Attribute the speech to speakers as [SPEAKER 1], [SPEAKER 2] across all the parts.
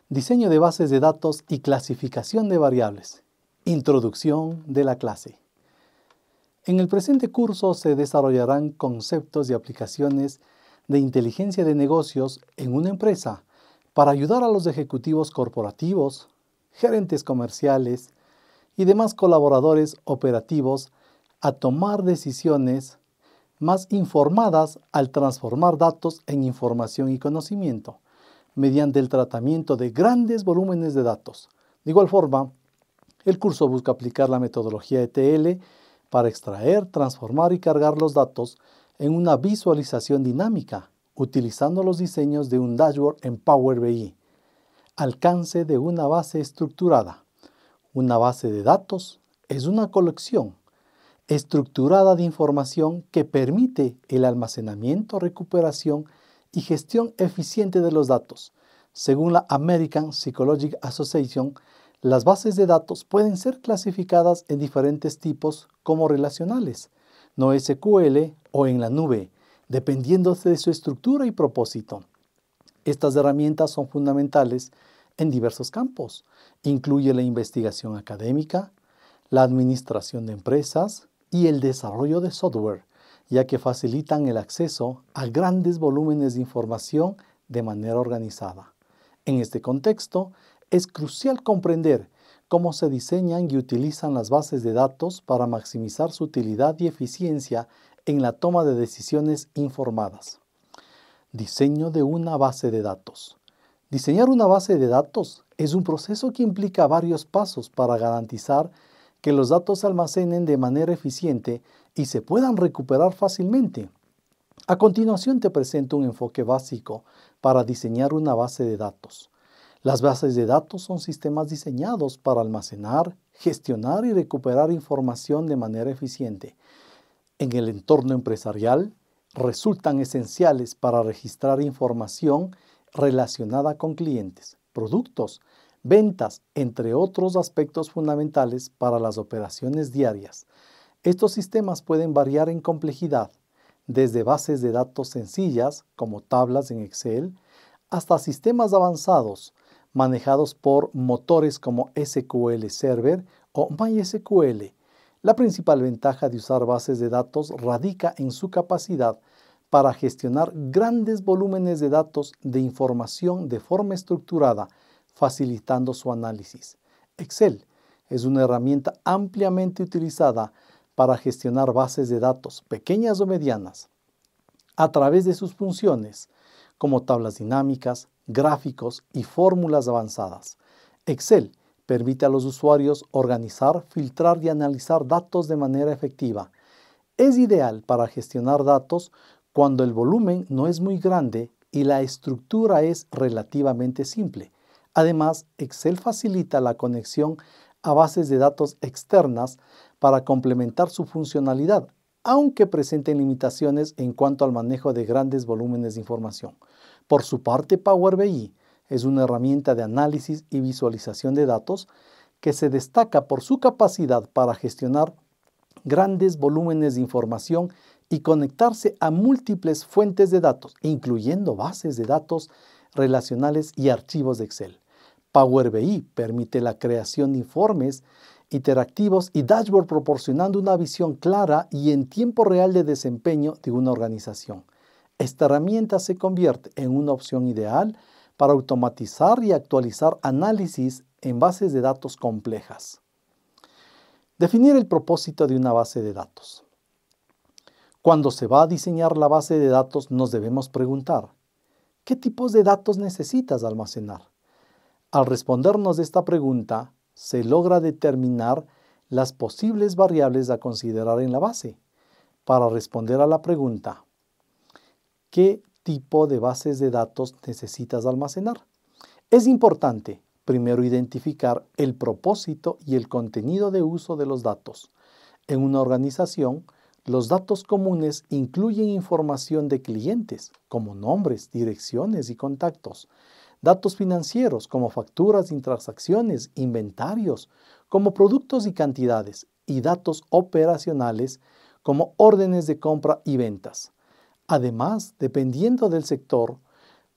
[SPEAKER 1] Diseño de bases de datos y clasificación de variables. Introducción de la clase. En el presente curso se desarrollarán conceptos y aplicaciones de inteligencia de negocios en una empresa para ayudar a los ejecutivos corporativos, gerentes comerciales y demás colaboradores operativos a tomar decisiones más informadas al transformar datos en información y conocimiento, mediante el tratamiento de grandes volúmenes de datos. De igual forma, el curso busca aplicar la metodología ETL para extraer, transformar y cargar los datos en una visualización dinámica, utilizando los diseños de un dashboard en Power BI. Alcance de una base estructurada. Una base de datos es una colección estructurada de información que permite el almacenamiento, recuperación y gestión eficiente de los datos. Según la American Psychological Association, las bases de datos pueden ser clasificadas en diferentes tipos como relacionales, no SQL o en la nube, dependiendo de su estructura y propósito. Estas herramientas son fundamentales en diversos campos. Incluye la investigación académica, la administración de empresas y el desarrollo de software, ya que facilitan el acceso a grandes volúmenes de información de manera organizada. En este contexto, es crucial comprender cómo se diseñan y utilizan las bases de datos para maximizar su utilidad y eficiencia en la toma de decisiones informadas. Diseño de una base de datos. Diseñar una base de datos es un proceso que implica varios pasos para garantizar que los datos se almacenen de manera eficiente y se puedan recuperar fácilmente. A continuación te presento un enfoque básico para diseñar una base de datos. Las bases de datos son sistemas diseñados para almacenar, gestionar y recuperar información de manera eficiente. En el entorno empresarial, resultan esenciales para registrar información relacionada con clientes, productos, ventas, entre otros aspectos fundamentales para las operaciones diarias. Estos sistemas pueden variar en complejidad, desde bases de datos sencillas, como tablas en Excel, hasta sistemas avanzados, manejados por motores como SQL Server o MySQL. La principal ventaja de usar bases de datos radica en su capacidad para gestionar grandes volúmenes de datos de información de forma estructurada, facilitando su análisis. Excel es una herramienta ampliamente utilizada para gestionar bases de datos pequeñas o medianas a través de sus funciones, como tablas dinámicas, gráficos y fórmulas avanzadas. Excel permite a los usuarios organizar, filtrar y analizar datos de manera efectiva. Es ideal para gestionar datos cuando el volumen no es muy grande y la estructura es relativamente simple. Además, Excel facilita la conexión a bases de datos externas para complementar su funcionalidad, aunque presenten limitaciones en cuanto al manejo de grandes volúmenes de información. Por su parte, Power BI es una herramienta de análisis y visualización de datos que se destaca por su capacidad para gestionar grandes volúmenes de información y conectarse a múltiples fuentes de datos, incluyendo bases de datos relacionales y archivos de Excel. Power BI permite la creación de informes interactivos y dashboard proporcionando una visión clara y en tiempo real de desempeño de una organización. Esta herramienta se convierte en una opción ideal para automatizar y actualizar análisis en bases de datos complejas. Definir el propósito de una base de datos. Cuando se va a diseñar la base de datos, nos debemos preguntar, ¿qué tipos de datos necesitas almacenar? Al respondernos esta pregunta, se logra determinar las posibles variables a considerar en la base. Para responder a la pregunta, ¿qué tipo de bases de datos necesitas almacenar? Es importante primero identificar el propósito y el contenido de uso de los datos. En una organización, los datos comunes incluyen información de clientes, como nombres, direcciones y contactos. Datos financieros, como facturas y transacciones, inventarios, como productos y cantidades. Y datos operacionales, como órdenes de compra y ventas. Además, dependiendo del sector,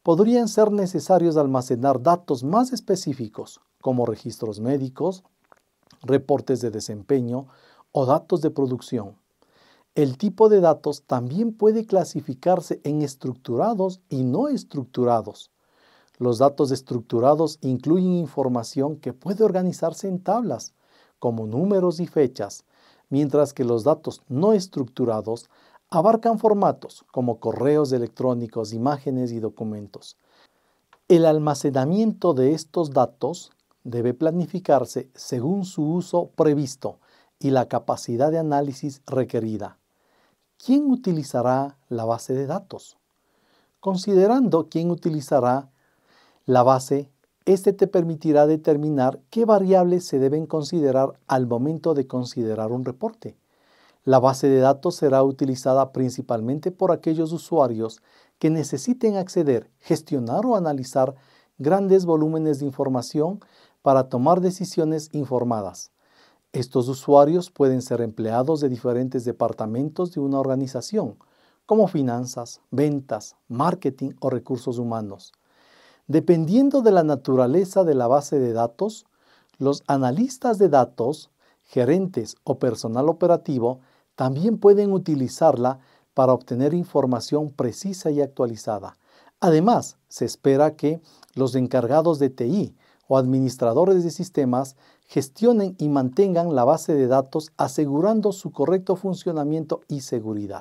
[SPEAKER 1] podrían ser necesarios almacenar datos más específicos, como registros médicos, reportes de desempeño o datos de producción. El tipo de datos también puede clasificarse en estructurados y no estructurados. Los datos estructurados incluyen información que puede organizarse en tablas, como números y fechas, mientras que los datos no estructurados abarcan formatos como correos electrónicos, imágenes y documentos. El almacenamiento de estos datos debe planificarse según su uso previsto y la capacidad de análisis requerida. ¿Quién utilizará la base de datos? Considerando quién utilizará la base, este te permitirá determinar qué variables se deben considerar al momento de considerar un reporte. La base de datos será utilizada principalmente por aquellos usuarios que necesiten acceder, gestionar o analizar grandes volúmenes de información para tomar decisiones informadas. Estos usuarios pueden ser empleados de diferentes departamentos de una organización, como finanzas, ventas, marketing o recursos humanos. Dependiendo de la naturaleza de la base de datos, los analistas de datos, gerentes o personal operativo también pueden utilizarla para obtener información precisa y actualizada. Además, se espera que los encargados de TI o administradores de sistemas gestionen y mantengan la base de datos asegurando su correcto funcionamiento y seguridad.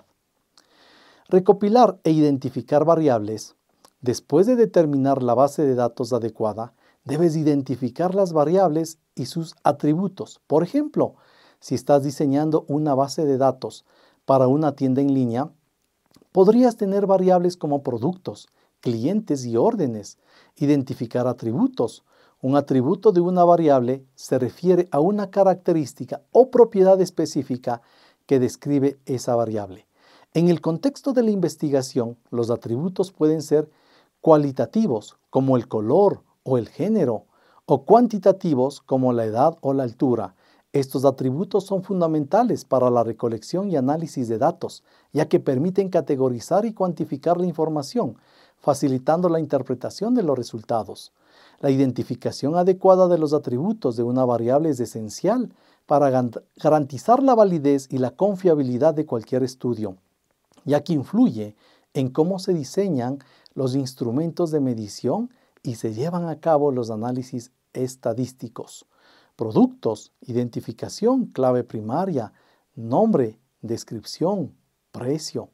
[SPEAKER 1] Recopilar e identificar variables. Después de determinar la base de datos adecuada, debes identificar las variables y sus atributos. Por ejemplo, si estás diseñando una base de datos para una tienda en línea, podrías tener variables como productos, clientes y órdenes. Identificar atributos. Un atributo de una variable se refiere a una característica o propiedad específica que describe esa variable. En el contexto de la investigación, los atributos pueden ser cualitativos, como el color o el género, o cuantitativos, como la edad o la altura. Estos atributos son fundamentales para la recolección y análisis de datos, ya que permiten categorizar y cuantificar la información, facilitando la interpretación de los resultados. La identificación adecuada de los atributos de una variable es esencial para garantizar la validez y la confiabilidad de cualquier estudio, ya que influye en cómo se diseñan los instrumentos de medición y se llevan a cabo los análisis estadísticos. Productos, identificación, clave primaria, nombre, descripción, precio,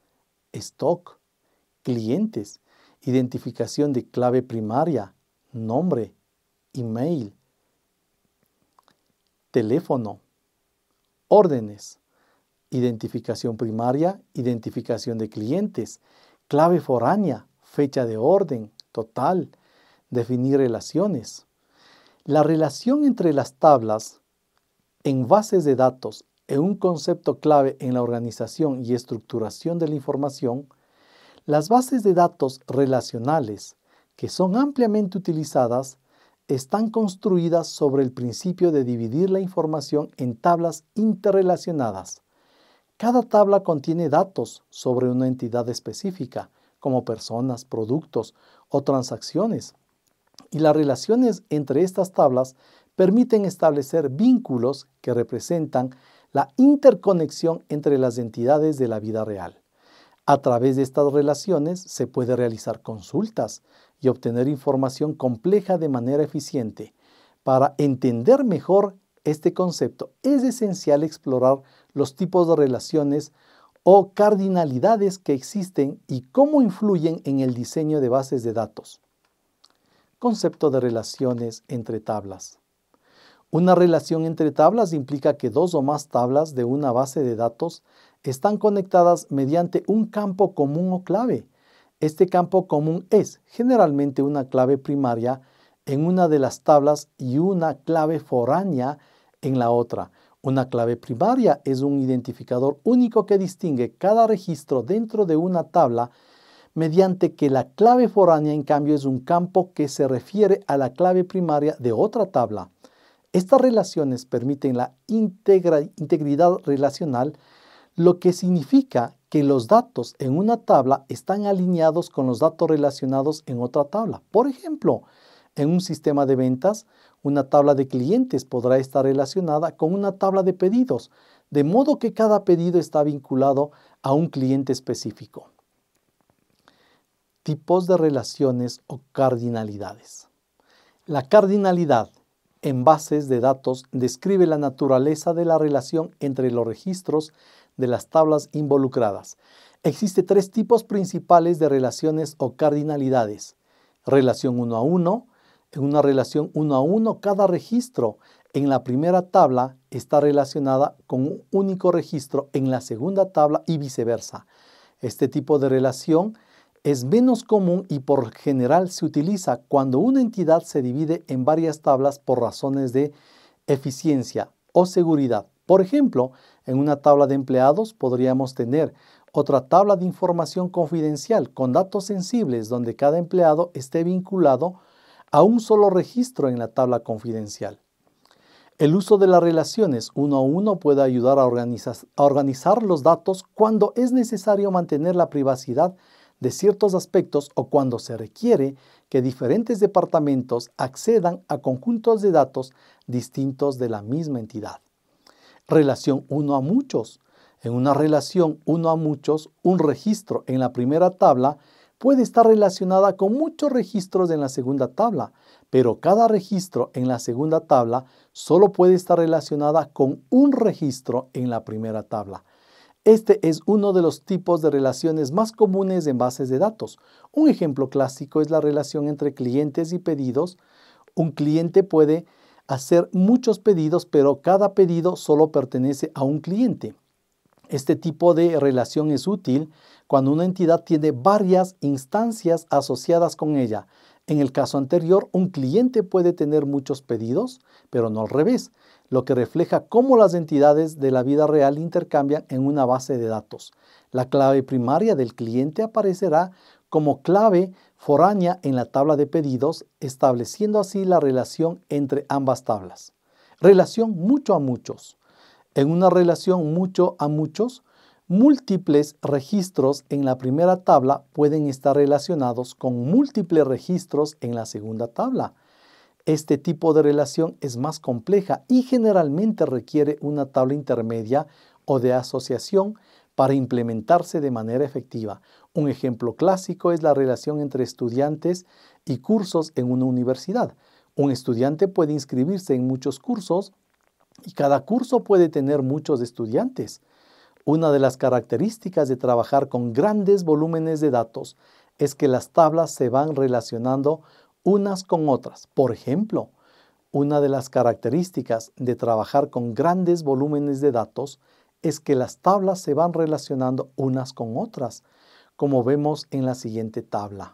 [SPEAKER 1] stock. Clientes, identificación de clave primaria, nombre, email, teléfono. Órdenes, identificación primaria, identificación de clientes, clave foránea, fecha de orden, total, definir relaciones. La relación entre las tablas en bases de datos es un concepto clave en la organización y estructuración de la información. Las bases de datos relacionales, que son ampliamente utilizadas, están construidas sobre el principio de dividir la información en tablas interrelacionadas. Cada tabla contiene datos sobre una entidad específica, como personas, productos o transacciones. Y las relaciones entre estas tablas permiten establecer vínculos que representan la interconexión entre las entidades de la vida real. A través de estas relaciones se puede realizar consultas y obtener información compleja de manera eficiente. Para entender mejor este concepto, es esencial explorar los tipos de relaciones o cardinalidades que existen y cómo influyen en el diseño de bases de datos. Concepto de relaciones entre tablas. Una relación entre tablas implica que dos o más tablas de una base de datos están conectadas mediante un campo común o clave. Este campo común es generalmente una clave primaria en una de las tablas y una clave foránea en la otra. Una clave primaria es un identificador único que distingue cada registro dentro de una tabla, mediante que la clave foránea, en cambio, es un campo que se refiere a la clave primaria de otra tabla. Estas relaciones permiten la integridad relacional, lo que significa que los datos en una tabla están alineados con los datos relacionados en otra tabla. Por ejemplo, en un sistema de ventas, una tabla de clientes podrá estar relacionada con una tabla de pedidos, de modo que cada pedido está vinculado a un cliente específico. Tipos de relaciones o cardinalidades. La cardinalidad en bases de datos describe la naturaleza de la relación entre los registros de las tablas involucradas. Existen tres tipos principales de relaciones o cardinalidades. Relación 1 a 1. En una relación 1 a 1, cada registro en la primera tabla está relacionada con un único registro en la segunda tabla y viceversa. Este tipo de relación es menos común y por general se utiliza cuando una entidad se divide en varias tablas por razones de eficiencia o seguridad. Por ejemplo, en una tabla de empleados podríamos tener otra tabla de información confidencial con datos sensibles donde cada empleado esté vinculado a un solo registro en la tabla confidencial. El uso de las relaciones 1 a 1 puede ayudar a organizar los datos cuando es necesario mantener la privacidad de ciertos aspectos o cuando se requiere que diferentes departamentos accedan a conjuntos de datos distintos de la misma entidad. Relación 1 a muchos. En una relación 1 a muchos, un registro en la primera tabla puede estar relacionada con muchos registros en la segunda tabla, pero cada registro en la segunda tabla solo puede estar relacionada con un registro en la primera tabla. Este es uno de los tipos de relaciones más comunes en bases de datos. Un ejemplo clásico es la relación entre clientes y pedidos. Un cliente puede hacer muchos pedidos, pero cada pedido solo pertenece a un cliente. Este tipo de relación es útil cuando una entidad tiene varias instancias asociadas con ella. En el caso anterior, un cliente puede tener muchos pedidos, pero no al revés, lo que refleja cómo las entidades de la vida real intercambian en una base de datos. La clave primaria del cliente aparecerá como clave foránea en la tabla de pedidos, estableciendo así la relación entre ambas tablas. Relación mucho a muchos. En una relación mucho a muchos, múltiples registros en la primera tabla pueden estar relacionados con múltiples registros en la segunda tabla. Este tipo de relación es más compleja y generalmente requiere una tabla intermedia o de asociación para implementarse de manera efectiva. Un ejemplo clásico es la relación entre estudiantes y cursos en una universidad. Un estudiante puede inscribirse en muchos cursos y cada curso puede tener muchos estudiantes. Una de las características de trabajar con grandes volúmenes de datos es que las tablas se van relacionando unas con otras. Por ejemplo, una de las características de trabajar con grandes volúmenes de datos es que las tablas se van relacionando unas con otras, como vemos en la siguiente tabla.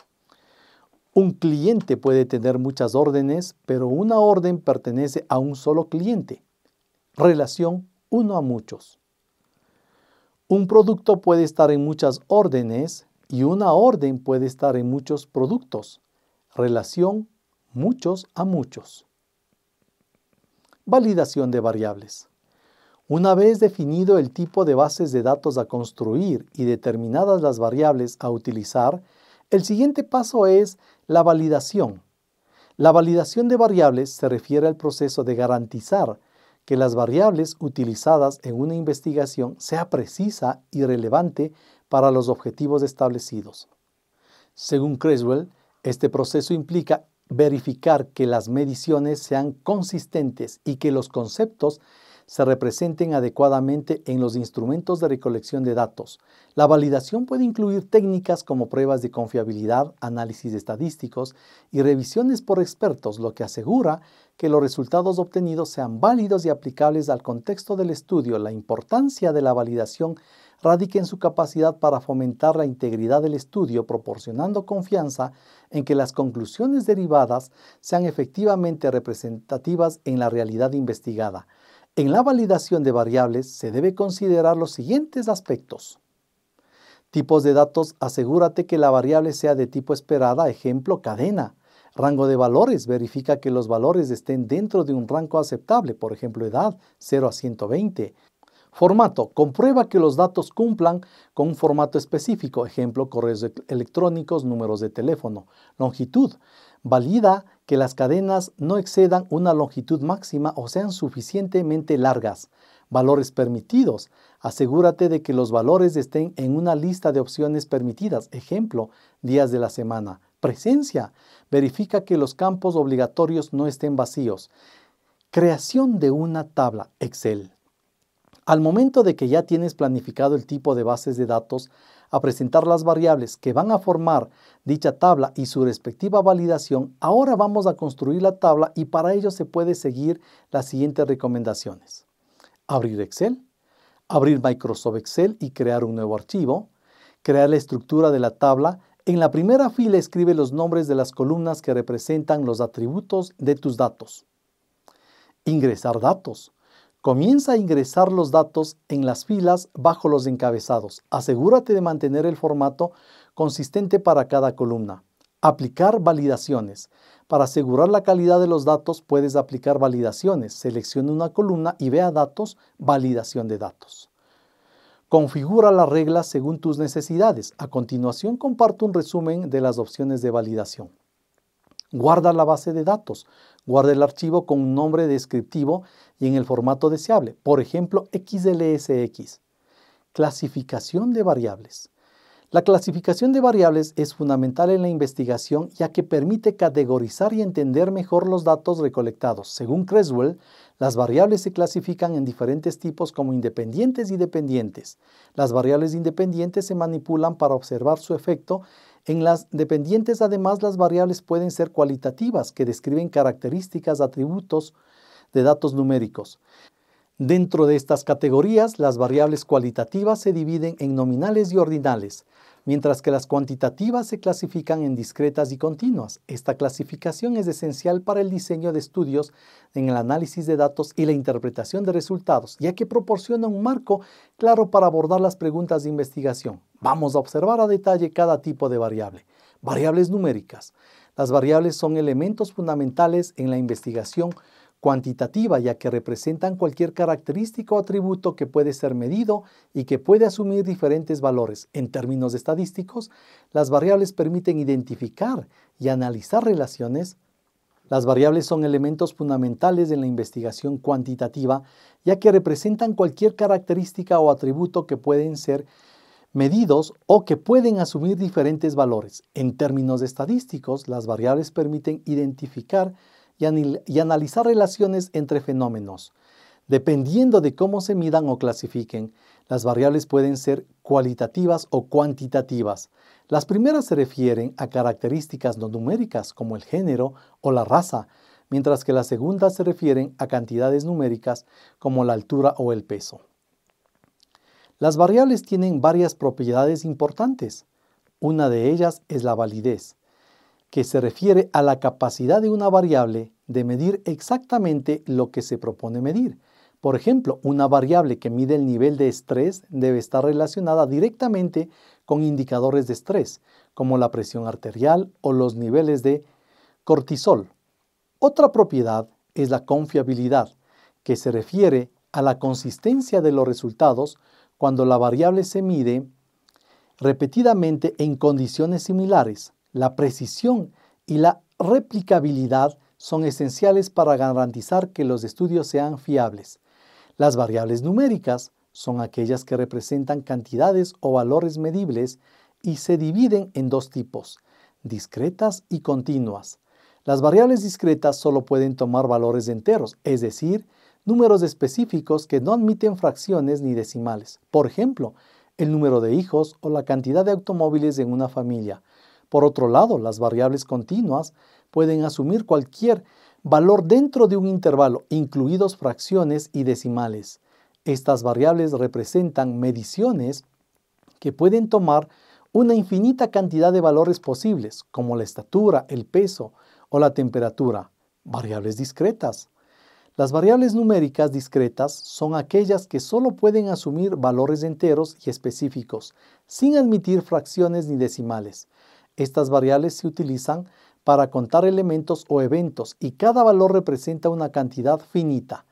[SPEAKER 1] Un cliente puede tener muchas órdenes, pero una orden pertenece a un solo cliente. Relación 1 a muchos. Un producto puede estar en muchas órdenes y una orden puede estar en muchos productos. Relación muchos a muchos. Validación de variables. Una vez definido el tipo de bases de datos a construir y determinadas las variables a utilizar, el siguiente paso es la validación. La validación de variables se refiere al proceso de garantizar que las variables utilizadas en una investigación sea precisa y relevante para los objetivos establecidos. Según Creswell, este proceso implica verificar que las mediciones sean consistentes y que los conceptos se representen adecuadamente en los instrumentos de recolección de datos. La validación puede incluir técnicas como pruebas de confiabilidad, análisis estadísticos y revisiones por expertos, lo que asegura que los resultados obtenidos sean válidos y aplicables al contexto del estudio. La importancia de la validación radica en su capacidad para fomentar la integridad del estudio, proporcionando confianza en que las conclusiones derivadas sean efectivamente representativas en la realidad investigada. En la validación de variables se debe considerar los siguientes aspectos. Tipos de datos: asegúrate que la variable sea de tipo esperada, ejemplo, cadena. Rango de valores: verifica que los valores estén dentro de un rango aceptable, por ejemplo, edad, 0 a 120. Formato. Comprueba que los datos cumplan con un formato específico. Ejemplo, correos electrónicos, números de teléfono. Longitud. Valida que las cadenas no excedan una longitud máxima o sean suficientemente largas. Valores permitidos. Asegúrate de que los valores estén en una lista de opciones permitidas. Ejemplo, días de la semana. Presencia. Verifica que los campos obligatorios no estén vacíos. Creación de una tabla Excel. Al momento de que ya tienes planificado el tipo de bases de datos, a presentar las variables que van a formar dicha tabla y su respectiva validación, ahora vamos a construir la tabla y para ello se puede seguir las siguientes recomendaciones. Abrir Excel, abrir Microsoft Excel y crear un nuevo archivo, crear la estructura de la tabla. En la primera fila escribe los nombres de las columnas que representan los atributos de tus datos. Ingresar datos. Comienza a ingresar los datos en las filas bajo los encabezados. Asegúrate de mantener el formato consistente para cada columna. Aplicar validaciones. Para asegurar la calidad de los datos puedes aplicar validaciones. Selecciona una columna y vea datos, validación de datos. Configura las reglas según tus necesidades. A continuación comparto un resumen de las opciones de validación. Guarda la base de datos. Guarda el archivo con un nombre descriptivo y en el formato deseable, por ejemplo XLSX. Clasificación de variables. La clasificación de variables es fundamental en la investigación ya que permite categorizar y entender mejor los datos recolectados. Según Creswell, las variables se clasifican en diferentes tipos como independientes y dependientes. Las variables independientes se manipulan para observar su efecto. En las dependientes, además, las variables pueden ser cualitativas, que describen características, atributos de datos numéricos. Dentro de estas categorías, las variables cualitativas se dividen en nominales y ordinales, mientras que las cuantitativas se clasifican en discretas y continuas. Esta clasificación es esencial para el diseño de estudios en el análisis de datos y la interpretación de resultados, ya que proporciona un marco claro para abordar las preguntas de investigación. Vamos a observar a detalle cada tipo de variable. Variables numéricas. Las variables son elementos fundamentales en la investigación cuantitativa, ya que representan cualquier característica o atributo que puede ser medido y que puede asumir diferentes valores. En términos estadísticos, las variables permiten identificar y analizar relaciones. Las variables son elementos fundamentales en la investigación cuantitativa, ya que representan cualquier característica o atributo que pueden ser medidos o que pueden asumir diferentes valores. En términos estadísticos, las variables permiten identificar y analizar relaciones entre fenómenos. Dependiendo de cómo se midan o clasifiquen, las variables pueden ser cualitativas o cuantitativas. Las primeras se refieren a características no numéricas como el género o la raza, mientras que las segundas se refieren a cantidades numéricas como la altura o el peso. Las variables tienen varias propiedades importantes. Una de ellas es la validez, que se refiere a la capacidad de una variable de medir exactamente lo que se propone medir. Por ejemplo, una variable que mide el nivel de estrés debe estar relacionada directamente con indicadores de estrés, como la presión arterial o los niveles de cortisol. Otra propiedad es la confiabilidad, que se refiere a la consistencia de los resultados cuando la variable se mide repetidamente en condiciones similares. La precisión y la replicabilidad son esenciales para garantizar que los estudios sean fiables. Las variables numéricas son aquellas que representan cantidades o valores medibles y se dividen en dos tipos, discretas y continuas. Las variables discretas solo pueden tomar valores enteros, es decir, números específicos que no admiten fracciones ni decimales. Por ejemplo, el número de hijos o la cantidad de automóviles en una familia. Por otro lado, las variables continuas pueden asumir cualquier valor dentro de un intervalo, incluidos fracciones y decimales. Estas variables representan mediciones que pueden tomar una infinita cantidad de valores posibles, como la estatura, el peso o la temperatura. Variables discretas. Las variables numéricas discretas son aquellas que solo pueden asumir valores enteros y específicos, sin admitir fracciones ni decimales. Estas variables se utilizan para contar elementos o eventos y cada valor representa una cantidad finita.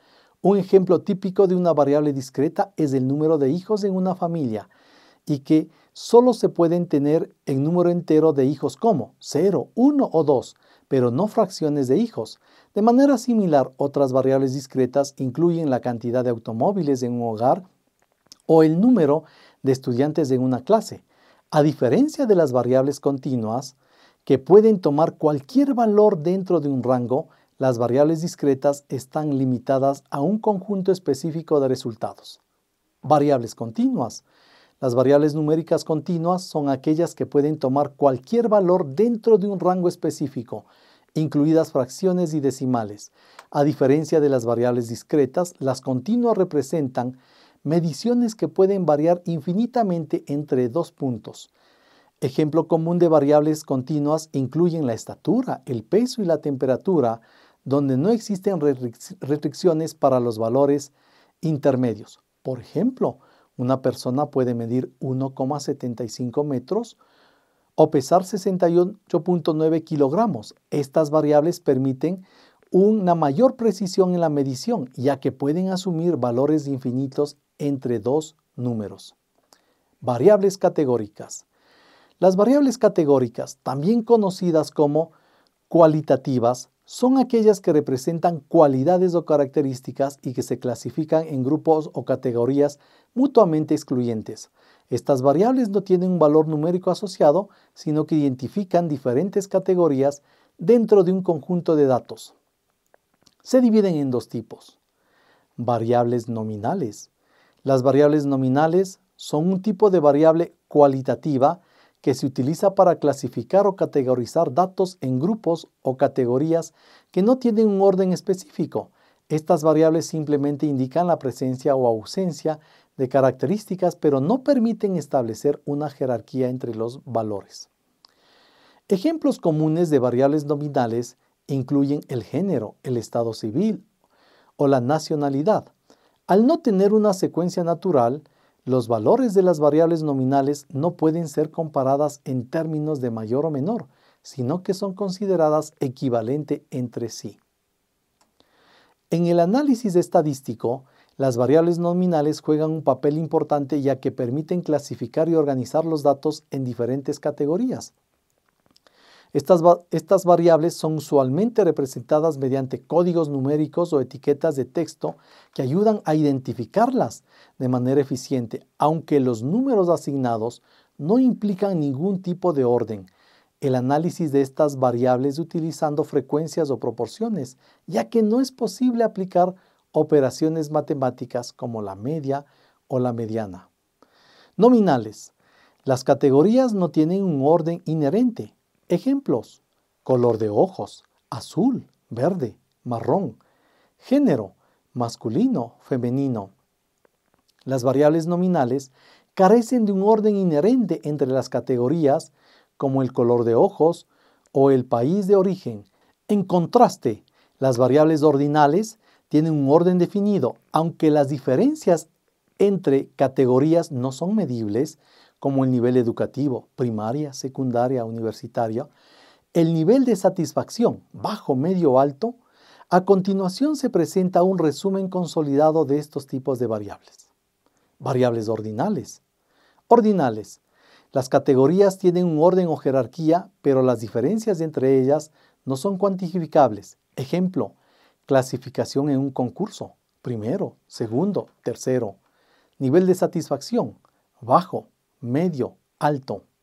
[SPEAKER 1] Un ejemplo típico de una variable discreta es el número de hijos en una familia y que solo se pueden tener en número entero de hijos como 0, 1 o 2, pero no fracciones de hijos. De manera similar, otras variables discretas incluyen la cantidad de automóviles en un hogar o el número de estudiantes en una clase. A diferencia de las variables continuas, que pueden tomar cualquier valor dentro de un rango, las variables discretas están limitadas a un conjunto específico de resultados. Variables continuas. Las variables numéricas continuas son aquellas que pueden tomar cualquier valor dentro de un rango específico, incluidas fracciones y decimales. A diferencia de las variables discretas, las continuas representan mediciones que pueden variar infinitamente entre dos puntos. Ejemplo común de variables continuas incluyen la estatura, el peso y la temperatura, donde no existen restricciones para los valores intermedios. Por ejemplo, una persona puede medir 1,75 metros o pesar 68,9 kilogramos. Estas variables permiten una mayor precisión en la medición, ya que pueden asumir valores infinitos entre dos números. Variables categóricas. Las variables categóricas, también conocidas como cualitativas, son aquellas que representan cualidades o características y que se clasifican en grupos o categorías mutuamente excluyentes. Estas variables no tienen un valor numérico asociado, sino que identifican diferentes categorías dentro de un conjunto de datos. Se dividen en dos tipos. Variables nominales. Las variables nominales son un tipo de variable cualitativa que se utiliza para clasificar o categorizar datos en grupos o categorías que no tienen un orden específico. Estas variables simplemente indican la presencia o ausencia de características, pero no permiten establecer una jerarquía entre los valores. Ejemplos comunes de variables nominales incluyen el género, el estado civil o la nacionalidad. Al no tener una secuencia natural, los valores de las variables nominales no pueden ser comparadas en términos de mayor o menor, sino que son consideradas equivalentes entre sí. En el análisis estadístico, las variables nominales juegan un papel importante ya que permiten clasificar y organizar los datos en diferentes categorías. Estas variables son usualmente representadas mediante códigos numéricos o etiquetas de texto que ayudan a identificarlas de manera eficiente, aunque los números asignados no implican ningún tipo de orden. El análisis de estas variables utilizando frecuencias o proporciones, ya que no es posible aplicar operaciones matemáticas como la media o la mediana. Nominales. Las categorías no tienen un orden inherente. Ejemplos: color de ojos, azul, verde, marrón. Género: masculino, femenino. Las variables nominales carecen de un orden inherente entre las categorías, como el color de ojos o el país de origen. En contraste, las variables ordinales tienen un orden definido, aunque las diferencias entre categorías no son medibles, como el nivel educativo, primaria, secundaria, universitaria, el nivel de satisfacción, bajo, medio o alto. A continuación se presenta un resumen consolidado de estos tipos de variables. Variables ordinales. Ordinales. Las categorías tienen un orden o jerarquía, pero las diferencias entre ellas no son cuantificables. Ejemplo: clasificación en un concurso, primero, segundo, tercero. Nivel de satisfacción, bajo, medio, alto.